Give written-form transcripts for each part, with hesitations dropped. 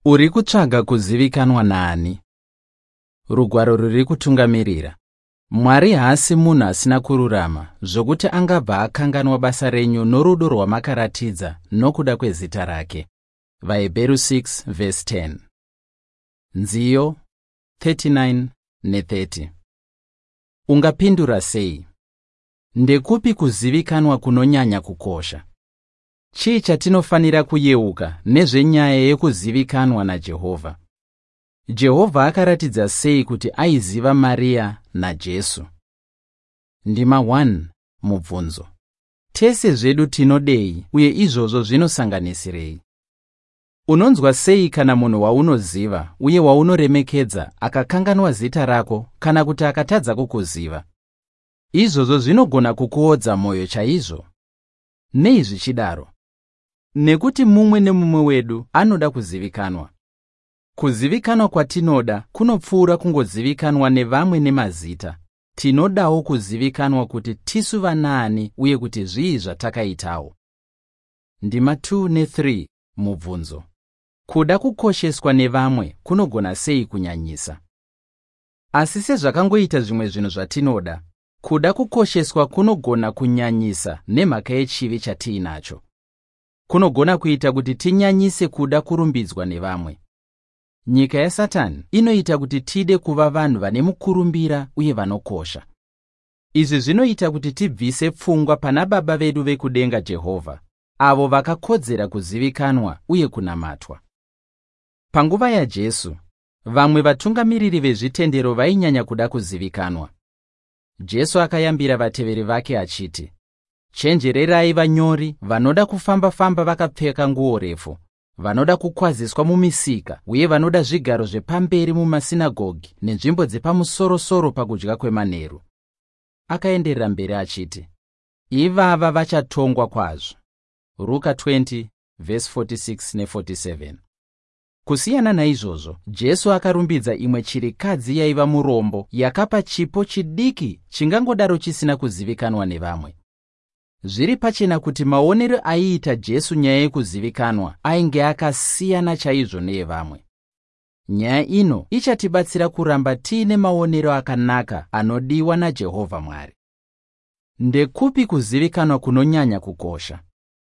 Uri kutsvaga kuzivikanwa naani? Rugwaro ruri kutungamirira. Mwari haasi munhu asina kururama, zvokuti angabva akanganwa basa renyu norudo rwamakaratidza nokuda kwezita rake. VaHebheru 6:10. Nziyo 39 ne30. Ungapindura sei? Ndekupi kuzivikanwa kunonyanya kukosha? Chii chatinofanira kuyeuka nezvenyaya yekuzivikanwa naJehovha? Jehovha akaratidza sei kuti aiziva Maria naJesu? Ndima 1. Mubvunzo. Tese zvedu tinodei uye izvozvo zvinosanganisirei? Unonzwa sei kana munhu waunoziva uye waunoremekedza akakanganwa zita rako kana kuti akatadza kukuziva? Izvozvo zvinogona kukuodza mwoyo chaizvo. Nei zvichidaro? Nekuti mumwe nemumwe wedu anoda kuzivikanwa. Kuzivikanwa kwatinoda kunopfuura kungozivikanwa nevamwe nemazita. Tinodawo kuzivikanwa kuti tisu vanaani uye kuti zvii zvatakaitawo. Ndima 2 ne3. Mubvunzo. Kuda kukosheswa nevamwe kunogona sei kunyanyisa? Asi sezvakangoita zvimwe zvinhu zvatinoda, kuda kukosheswa kunogona kunyanyisa nemhaka yechivi chatiinacho. Kunogona kuita kuti tinyanyise kuda kurumbidzwa nevamwe. Nyika yaSatani inoita kuti tide kuva vanhu vane mukurumbira uye vanokosha. Izvi zvinoita kuti tibvise pfungwa pana Baba vedu vekudenga Jehovha, avo vakakodzera kuzivikanwa uye kunamatwa. Panguva yaJesu, vamwe vatungamiriri vezvitendero vainyanya kuda kuzivikanwa. Jesu akayambira vateveri vake achiti, "Chenjererai vanyori vanoda kufamba-famba vakapfeka nguo refu, vanoda kukwaziswa mumisika uye vanoda zvigaro zvepamberi mumasinagogi nenzvimbo dzepamusoro-soro pakudya kwemanheru." Akaenderera mberi achiti, "Ivava vachatongwa kwazvo." Ruka 20:46 ne47. Kusiyana naizvozvo, Jesu akarumbidza imwe chirikadzi yaiva murombo yakapa chipo chidiki chingangodaro chisina kuzivikanwa nevamwe. Zviri pachena kuti maonero aiita Jesu nyaya yekuzivikanwa ainge akasiyana chaizvo neevamwe. Nyaya ino ichatibatsira kuramba tiine maonero akanaka anodiwa naJehovha Mwari. Ndekupi kuzivikanwa kunonyanya kukosha?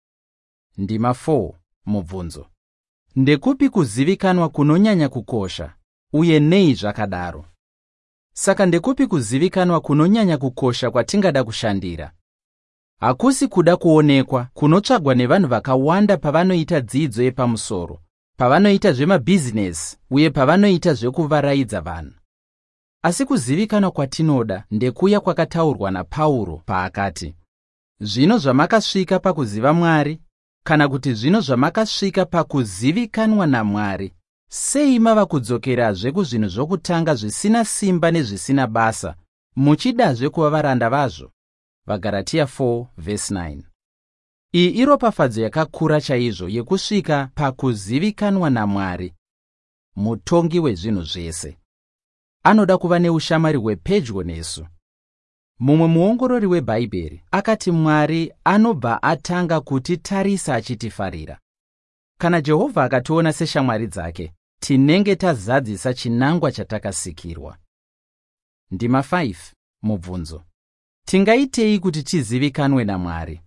Ndima 4. Mubvunzo. Ndekupi kuzivikanwa kunonyanya kukosha, uye nei zvakadaro? Saka ndekupi kuzivikanwa kunonyanya kukosha kwatingada kushandira? Hakusi kuda kuonekwa kunotsvagwa nevanhu vakawanda pavanoita dzidzo yepamusoro, pavanoita zvemabhizinesi uye pavanoita zvekuvaraidza vanhu. Asi kuzivikanwa kwatinoda ndekuya kwakataurwa naPauro paakati, "Zvino zvamakasvika pakuziva Mwari, kana kuti zvino zvamakasvika pakuzivikanwa naMwari, sei mava kudzokerazve kuzvinhu zvokutanga zvisina simba nezvisina basa, muchidazve kuva varanda vazvo?" VaGaratia 4:9. Iyi iropafadzo yakakura chaizvo yekusvika pakuzivikanwa naMwari, mutongi wezvinhu zvese. Anoda kuva neushamwari hwepedyo nesu. Mumwe muongorori weBhaibheri akati Mwari anobva atanga kutitarisa achitifarira. Kana Jehovha akationa seshamwari dzake, tinenge tazadzisa chinangwa chatakasikirwa. Ndima 5. Mubvunzo. Tingaitei kuti tizivikanwe naMwari?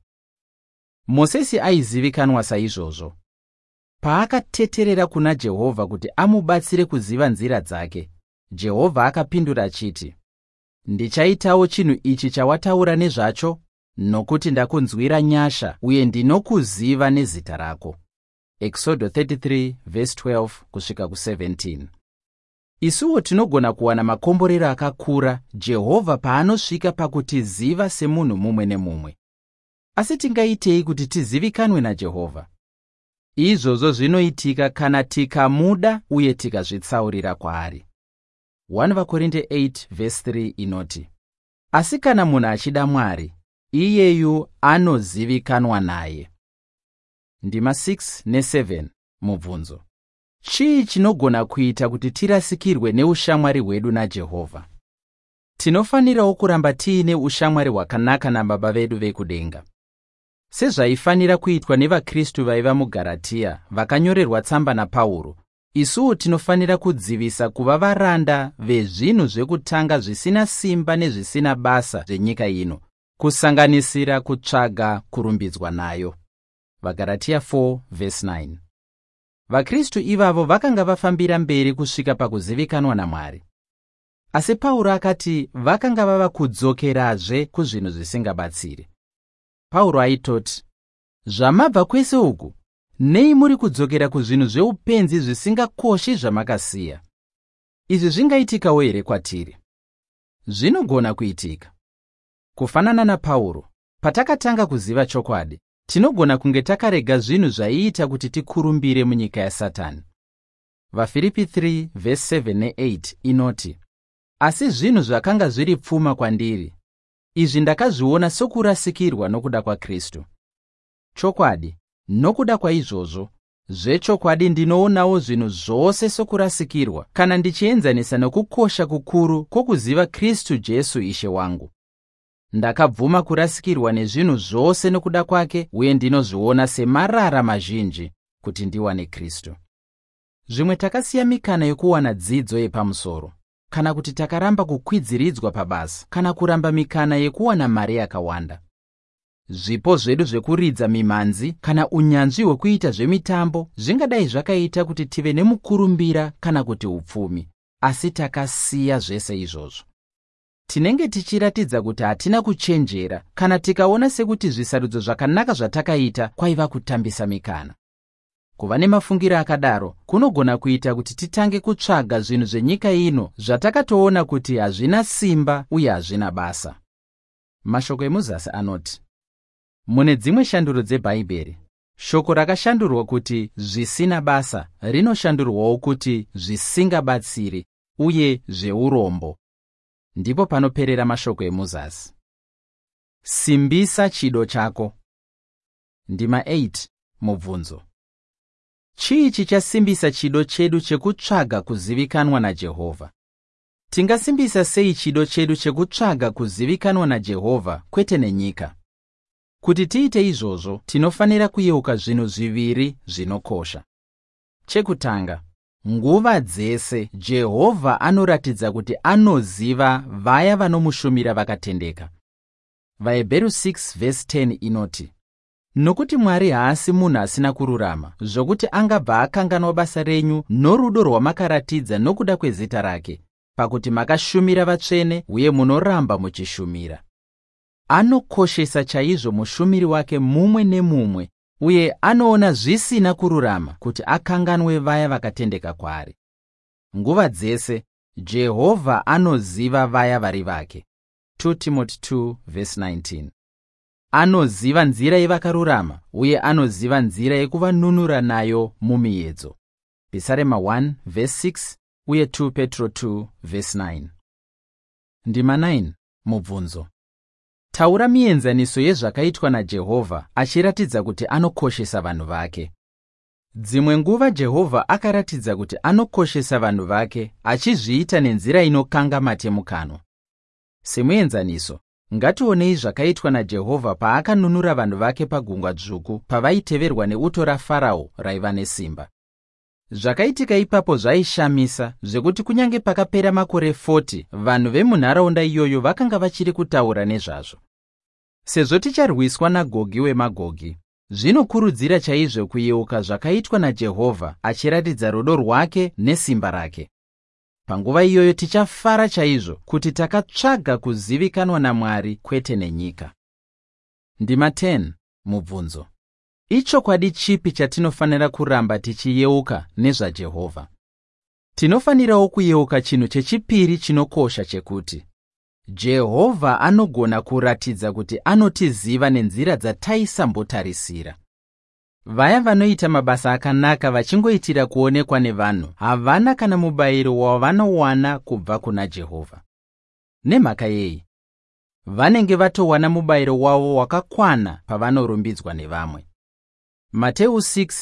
Mozisi aizivikanwa saizvozvo. Paakateterera kuna Jehovha kuti amubatsire kuziva nzira dzake, Jehovha akapindura achiti, "Ndichaitawo chinhu ichi chawataura nezvacho, nokuti ndakunzwira nyasha uye ndinokuziva nezita rako." Exodo 33:12-17. Isuwo tinogona kuwana makomborero akakura Jehovha paanosvika pakutiziva semunhu mumwe nemumwe. Asi tingaitei kuti tizivikanwe naJehovha? Izvozvo zvinoitika kana tikamuda uye tikazvitsaurira kwaari. 1 Korinte 8:3 inoti, "Asi kana munhu achida Mwari, iyeyu anozivikanwa naye." Ndima 6 ne7. Mubvunzo. Chii chinogona kuita kuti tirasikirwe neushamwari hwedu naJehovha? Tinofanirawo kuramba tiine ushamwari hwakanaka naBaba vedu vekudenga. Sezvaifanira kuitwa nevaKristu vaiva muGaratia vakanyorerwa tsamba naPauro, isuwo tinofanira kudzivisa kuva varanda vezvinhu zvekutanga zvisina simba nezvisina basa zvenyika ino, kusanganisira kutsvaga kurumbidzwa nayo. Vagaratiya 4:9. VaKristu ivavo vakanga vafambira mberi kusvika pakuzivikanwa naMwari. Asi Pauro akati vakanga vava kudzokerazve kuzvinhu zvisingabatsiri. Pauro aitoti, zvamabva kwese uku, nei muri kudzokera kuzvinhu zveupenzi zvisingakoshi zvamakasiya? Izvi zvingaitika here kwatiri? Zvinogona kuitika. Kufanana naPauro, patakatanga kuziva chokwadi, tinogona kunge takarega zvinhu zvaiita kuti tikurumbire munyika yaSatani. VaFiripi 3:7 ne-8 inoti, asi zvinhu zvakanga zviri pfuma kwandiri, izvi ndakazviona sokurasikirwa nokuda kwaKristu. Chokwadi, nokuda kwaizvozvo, zvechokwadi ndinoonawo zvinhu zvose sokurasikirwa kana ndichienzanisa nokukosha kukuru kwokuziva Kristu Jesu Ishe wangu. Ndakabvuma kurasikirwa nezvinhu zvose nokuda kwake, uye ndinozviona semarara mazhinji kuti ndiwane Kristu. Zvimwe takasiya mikana yokuwana dzidzo yepamusoro, kana kuti takaramba kukwidziridzwa pabasa, kana kuramba mikana yekuwana mari yakawanda. Zvipo zvedu zvekuridza mimhanzi kana unyanzvi hwekuita zvemitambo zvingadai zvakaita kuti tive nemukurumbira kana kuti upfumi, asi takasiya zvese izvozvo. Tinenge tichiratidza kuti hatina kuchenjera kana tikaona sekuti zvisarudzo zvakanaka zvatakaita kwaiva kutambisa mikana. Kuva nemafungiro akadaro kunogona kuita kuti titange kutsvaga zvinhu zvenyika ino zvatakatoona kuti hazvina simba uye hazvina basa. Mashoko emuzasi anoti, mune dzimwe shanduro dzeBhaibheri, shoko rakashandurwa kuti zvisina basa rinoshandurwawo kuti zvisingabatsiri uye zveurombo. Ndipo panoperera mashoko emuzasi. Simbisa chido chako. Ndima 8 mubvunzo. Chii chichasimbisa chido chedu chekutsvaga kuzivikanwa naJehovha? Tingasimbisa sei chido chedu chekutsvaga kuzivikanwa naJehovha kwete nenyika? Kuti tiite izvozvo, tinofanira kuyeuka zvinhu zviviri zvinokosha. Chekutanga, nguva dzese Jehovha anoratidza kuti anoziva vaya vanomushumira vakatendeka. VaHebheru 6:10 inoti, nokuti Mwari haasi munhu asina kururama, zvokuti angabva akanganwa basa renyu norudo rwamakaratidza nokuda kwezita rake, pakuti makashumira vatsvene uye munoramba muchishumira. Anokoshesa chaizvo mushumiri wake mumwe nemumwe, uye anoona zvisina kururama kuti akanganwe vaya vakatendeka kwaari. Nguva dzese Jehovha anoziva vaya vari vake. 2 Timothy 2:19. Anoziva nzira yevakarurama uye anoziva nzira yekuvanunura nayo mumiedzo. Pisarema 1:6 uye 2 Petro 2:9. Ndima 9 mubvunzo. Taura mienzaniso yezvakaitwa naJehovha achiratidza kuti anokoshesa vanhu vake. Dzimwe nguva Jehovha akaratidza kuti anokoshesa vanhu vake achizviita nenzira inokanga matemukanwa. Semuenzaniso, ngationei zvakaitwa naJehovha paakanunura vanhu vake pagungwa dzvuku pavaiteverwa neuto raFarao raiva nesimba. Zvakaitika ipapo zvaishamisa zvekuti kunyange pakapera makore 40 vanhu vemunharaunda iyoyo vakanga vachiri kutaura nezvazvo. Sezvo ticharwiswa naGogi weMagogi, zvinokurudzira chaizvo kuyeuka zvakaitwa naJehovha achiratidza rudo rwake nesimba rake. Panguva iyoyo tichafara chaizvo kuti takatsvaga kuzivikanwa naMwari kwete nenyika. Ndima 10 mubvunzo. Ichokwadi chipi chatinofanira kuramba tichiyeuka nezvaJehovha? Tinofanirawo kuyeuka chinhu chechipiri chinokosha chekuti Jehovha anogona kuratidza kuti anotiziva nenzira dzataisambotarisira. Vaya vanoita mabasa akanaka vachingoitira kuonekwa nevanhu havana kana mubayiro wavanowana kubva kuna Jehovha. Nemhaka yeyi, vanenge vatowana mubayiro wavo wakakwana pavanorumbidzwa nevamwe. Mateo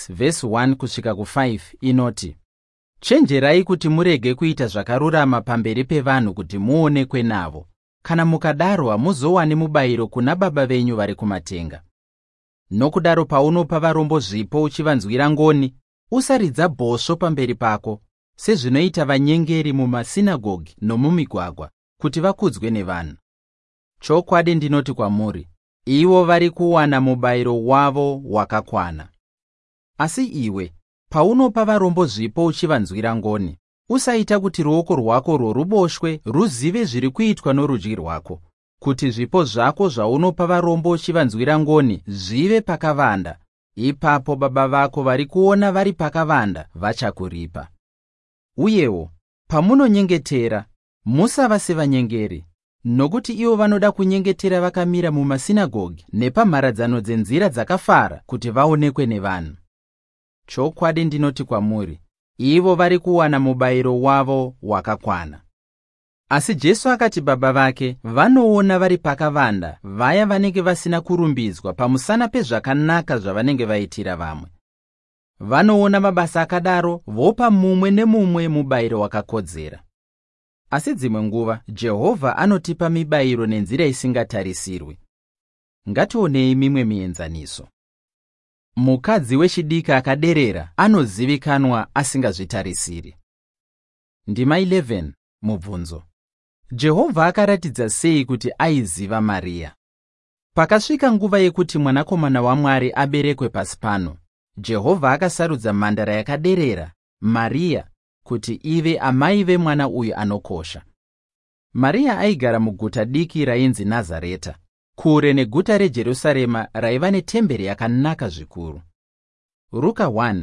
6:1-5 inoti, chenjerai kuti murege kuita zvakarurama pamberi pevanhu kuti muonekwe navo, kana mukadaro hamuzowani mubayiro kuna Baba venyu vari kumatenga. Nokudaro paunopa varombo zvipo uchivanzwira ngoni, Usaridza bhosvo pamberi pako, sezvinoita vanyengeri mumasinagogi nomumigwagwa, kuti vakudzwe nevanhu. Chokwadi ndinoti kwamuri, ivo vari kuwana mubayiro wavo wakakwana. Asi iwe, paunopa varombo zvipo uchivanzwira ngoni, usaita kuti ruoko rwako rworuboshwe ruzive zviri kuitwa norudyi rwako, kuti zvipo zvako zvaunopa varombo uchivanzwira ngoni zvive pakavanda. Ipapo Baba vako vari kuona vari pakavanda vachakuripa. Uyewo, pamunonyengetera, musava sevanyengeri, nokuti ivo vanoda kunyengetera vakamira mumasinagogi nepamharadzano dzenzira dzakafara kuti vaonekwe nevanhu. Chokwadi ndinoti kwamuri, ivo vari kuwana mubayiro wavo wakakwana. Asi Jesu akati Baba vake vanoona vari pakavanda vaya vanenge vasina kurumbidzwa pamusana pezvakanaka zvavanenge vaitira vamwe. Vanoona mabasa akadaro vopa mumwe nemumwe mubayiro wakakodzera. Asi dzimwe nguva Jehovha anotipa mibayiro nenzira isingatarisirwi. Ngationei mimwe mienzaniso. Mukadzi wechidika akaderera anozivikanwa asingazvitarisiri. Ndima 11. Mubvunzo. Jehovha akaratidza sei kuti aiziva Maria? Pakasvika nguva yekuti mwanakomana waMwari aberekwe pasi pano, Jehovha akasarudza mhandara yakaderera, Maria, kuti ive amai vemwana uyu anokosha. Maria aigara muguta diki rainzi Nazareta, kure neguta reJerusarema raiva netemberi yakanaka zvikuru. Ruka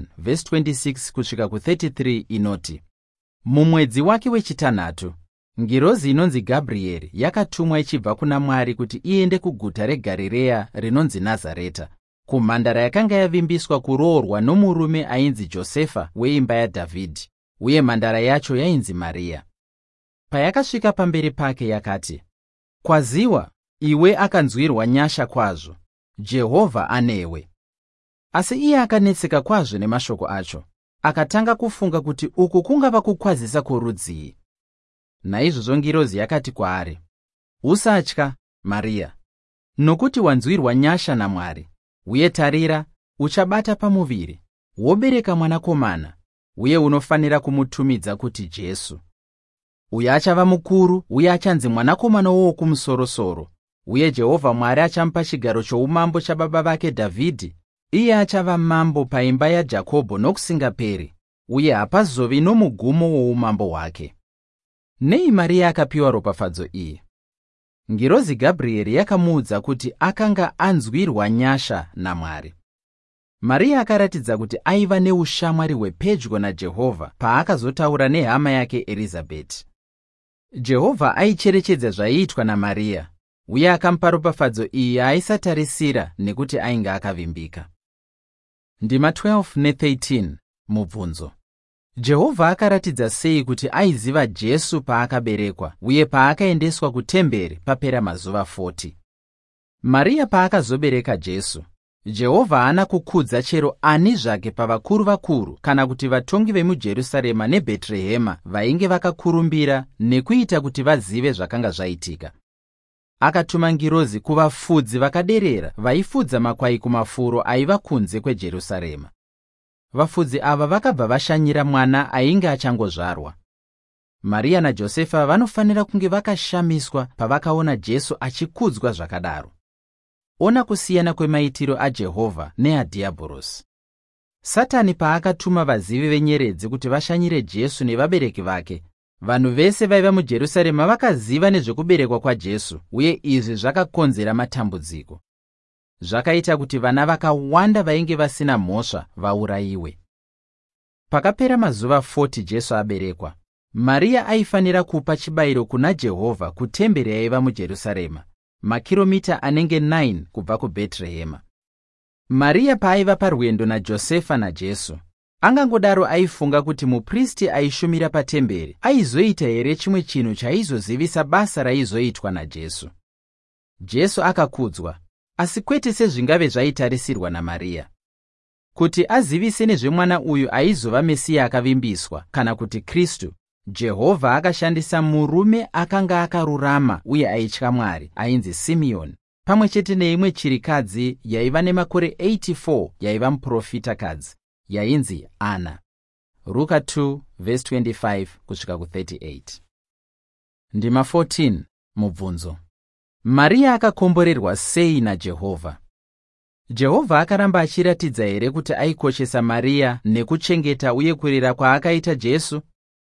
1:26-33 inoti, mumwedzi wake wechitanhatu, ngirozi inonzi Gabrieri yakatumwa ichibva kuna Mwari kuti iende kuguta reGarirea rinonzi Nazareta, kumhandara yakanga yavimbiswa kuroorwa nomurume ainzi Josefa weimba yaDhavhidhi, uye mhandara yacho yainzi Maria. Payakasvika pamberi pake yakati, kwaziwa, iwe akanzwirwa nyasha kwazvo, Jehovha anewe. Asi iye akanetseka kwazvo nemashoko acho, akatanga kufunga kuti uku kungava kukwazisa kworudzii. Naizvozvo ngirozi yakati kwaari, usatya, Maria, nokuti wanzwirwa nyasha naMwari, uye tarira, uchabata pamuviri, wobereka mwanakomana, uye unofanira kumutumidza kuti Jesu. Uye achava mukuru, uye achanzi mwanakomana wokumusoro-soro, uye Jehovha Mwari achamupa chigaro choumambo chababa vake Dhavhidhi. Iye achava mambo paimba yaJakobho nokusingaperi, uye hapazovi nomugumo woumambo hwake. Nei Maria akapiwa ropafadzo iyi? Ngirozi Gabrieri yakamuudza kuti akanga anzwirwa nyasha naMwari. Maria akaratidza kuti aiva neushamwari hwepedyo naJehovha paakazotaura nehama yake Erizabheti. Jehovha aicherechedza zvaiitwa naMaria, uye akamupa ropafadzo iyi yaisatarisira nekuti ainge akavimbika. Ndima 12-13. Mubvunzo. Jehovha akaratidza sei kuti aiziva Jesu paakaberekwa uye paakaendeswa kutemberi papera mazuva 40? Maria paakazobereka Jesu, Jehovha haana kukudza chero ani zvake pavakuru vakuru kana kuti vatongi vemuJerusarema neBheterehema vainge vakakurumbira nekuita kuti vazive zvakanga zvaitika. Akatuma ngirozi kuvafudzi vakaderera vaifudza makwai kumafuro aiva kunze kweJerusarema. Vafudzi ava vakabva vashanyira mwana ainge achangozvarwa. Maria naJosefa vanofanira kunge vakashamiswa pavakaona Jesu achikudzwa zvakadaro. Ona kusiyana kwemaitiro aJehovha neadhiabhorosi. Satani paakatuma vazivi venyeredzi kuti vashanyire Jesu nevabereki vake, vanhu vese vaiva muJerusarema vakaziva nezvekuberekwa kwaJesu, uye izvi zvakakonzera matambudziko. Zvakaita kuti vana vakawanda vainge vasina mhosva vaurayiwe. Pakapera mazuva 40 Jesu aberekwa, Maria aifanira kupa chibayiro kuna Jehovha kutemberi yaiva muJerusarema, makiromita anenge 9 kubva kuBheterehema. Maria paaiva parwendo naJosefa naJesu, angangodaro aifunga kuti mupristi aishumira patemberi aizoita here chimwe chinhu chaizozivisa basa raizoitwa naJesu. Jesu akakudzwa, asi kwete sezvingave zvaitarisirwa naMaria. Kuti azivise nezvemwana uyu aizova Mesiya akavimbiswa kana kuti Kristu, Jehovha akashandisa murume akanga akarurama uye aitya Mwari ainzi Simeoni, pamwe chete neimwe chirikadzi yaiva nemakore 84 yaiva muprofitakadzi, yainzi Ana. Luka 2 verse 25 kusvika ku38. Ndima 14 mubvunzo. Maria akakomborerwa sei naJehovha? Jehovha akaramba achiratidza here kuti aikoshesa Maria nekuchengeta uye kurera kwaakaita Jesu?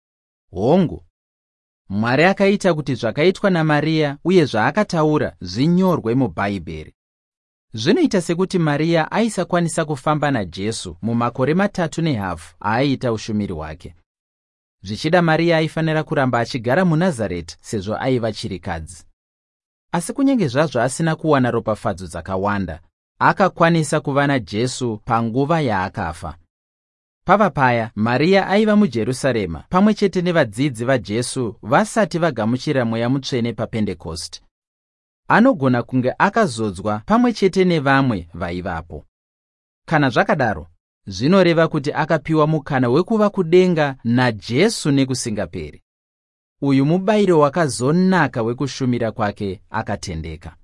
Hongu, Mwari akaita kuti zvakaitwa naMaria uye zvaakataura zvinyorwe muBhaibheri. Zvinoita sekuti Maria aisakwanisa kufamba naJesu mumakore 3.5 aaiita ushumiri hwake. Zvichida Maria aifanira kuramba achigara muNazareti sezvo aiva chirikadzi. Asi kunyange zvazvo asina kuwana ropafadzo dzakawanda, akakwanisa kuva naJesu panguva yaakafa. Pava paya, Maria aiva muJerusarema pamwe chete nevadzidzi vaJesu vasati vagamuchira Mweya Mutsvene paPendekosti. Anogona kunge akazodzwa pamwe chete nevamwe vaivapo. Kana zvakadaro, zvinoreva kuti akapiwa mukana wekuva kudenga naJesu nekusingaperi. Uyu mubayiro wakazonaka wekushumira kwake akatendeka.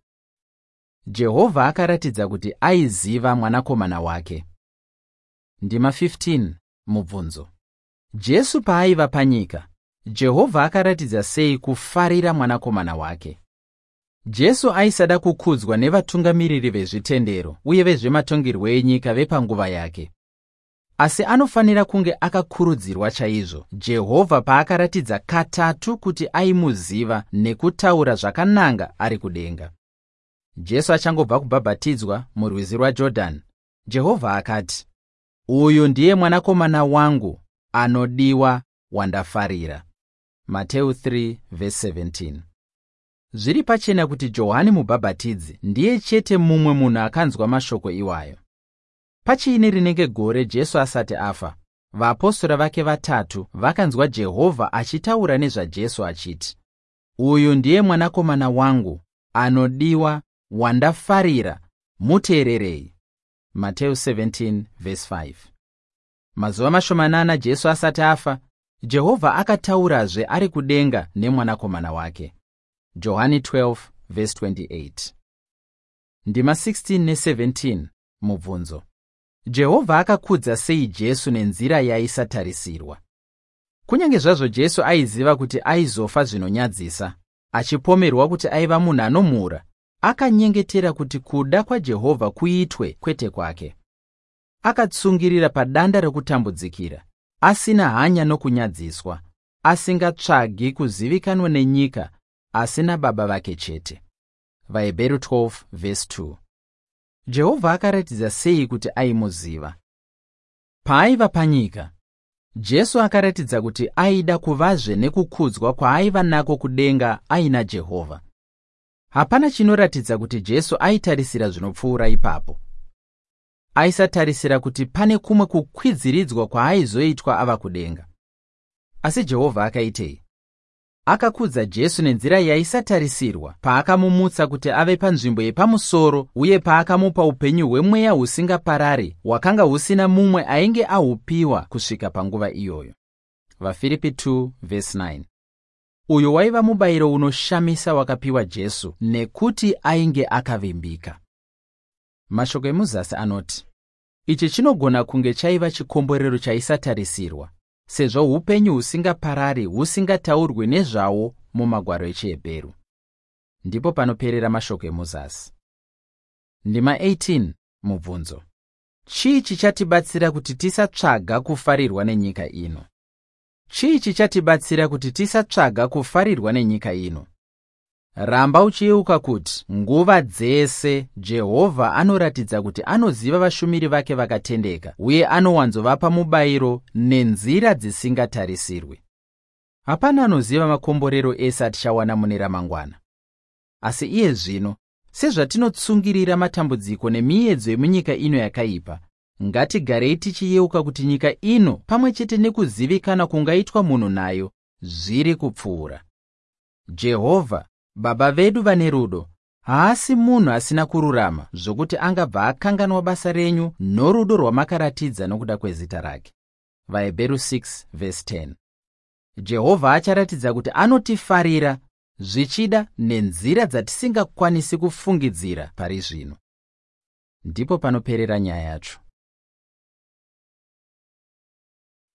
Jehovha akaratidza kuti aiziva mwanakomana wake. Ndima 15 mubvunzo. Jesu paaiva panyika, Jehovha akaratidza sei kufarira mwanakomana wake? Jesu aisada kukudzwa nevatungamiriri vezvitendero uye vezvematongerwo enyika vepanguva yake. Asi anofanira kunge akakurudzirwa chaizvo Jehovha paakaratidza katatu kuti aimuziva nekutaura zvakananga ari kudenga. Jesu achangobva kubhabhatidzwa murwizi rwaJorodhani, Jehovha akati, "Uyu ndiye mwanakomana wangu anodiwa wandafarira." Mateo 3 verse 17. Zviri pachena kuti Johani mubhabhatidzi ndiye chete mumwe munhu akanzwa mashoko iwayo. Pachiini rinenge gore Jesu asati afa, vapostora vake vatatu vakanzwa Jehovha achitaura nezvaJesu achiti, "Uyu ndiye mwanakomana wangu anodiwa wandafarira, muteererei." Mateo 17 verse 5. Mazuva mashomanana Jesu asati afa, Jehovha akataurazve ari kudenga nemwanakomana wake. Johani 12 verse 28. Ndima 16 ne17 mubvunzo. Jehovha akakudza sei Jesu nenzira yaisatarisirwa? Kunyange zvazvo Jesu aiziva kuti aizofa zvinonyadzisa, achipomerwa kuti aiva munhu anomhura, akanyengetera kuti kuda kwaJehovha kuitwe kwete kwake. Akatsungirira padanda rekutambudzikira, asina hanya nokunyadziswa, asingatsvagi kuzivikanwa nenyika, asina baba vake chete. VaHebheru 12 verse 2. Jehovha akaratidza sei kuti aimuziva? Paaiva panyika, Jesu akaratidza kuti aida kuvazve nekukudzwa kwaaiva nako kudenga aina Jehovha. Hapana chinoratidza kuti Jesu aitarisira zvinopfuura ipapo. Aisatarisira kuti pane kumwe kukwidziridzwa kwaaizoitwa ava kudenga. Asi Jehovha akaitei? Akakudza Jesu nenzira yaisatarisirwa paakamumutsa kuti ave panzvimbo yepamusoro uye paakamupa upenyu hwemweya husingaparari hwakanga husina mumwe ainge ahupiwa kusvika panguva iyoyo. VaFiripi 2 verse 9. Uyo waiva mubayiro unoshamisa wakapiwa Jesu nekuti ainge akavimbika. Mashoko emuzasi anoti, ichi chinogona kunge chaiva chikomborero chaisatarisirwa, sezvo upenyu husingaparari husingataurwe nezvawo mumagwaro echiHebheru. Ndipo panoperera mashoko emuzasi. Ndima 18 mubvunzo. Chii chichatibatsira kuti tisatsvaga kufarirwa nenyika ino? Chii chichatibatsira kuti tisatsvaga kufarirwa nenyika ino? Ramba uchiyeuka kuti nguva dzese Jehovha anoratidza kuti anoziva vashumiri vake vakatendeka uye anowanzovapa mubayiro nenzira dzisingatarisirwi. Hapana anoziva makomborero ese atichawana mune ramangwana. Asi iye zvino, sezvatinotsungirira matambudziko nemiedzo yemunyika ino yakaipa, ngatigarei tichiyeuka kuti nyika ino pamwe chete nekuzivikana kungaitwa munhu nayo zviri kupfuura. Jehovha, Baba vedu vane rudo, haasi munhu asina kururama zvokuti angabva akanganwa basa renyu norudo rwamakaratidza nokuda kwezita rake. VaHebheru 6 verse 10. Jehovha acharatidza kuti anotifarira zvichida nenzira dzatisingakwanisi kufungidzira pari zvino. Ndipo panoperera nyaya yacho.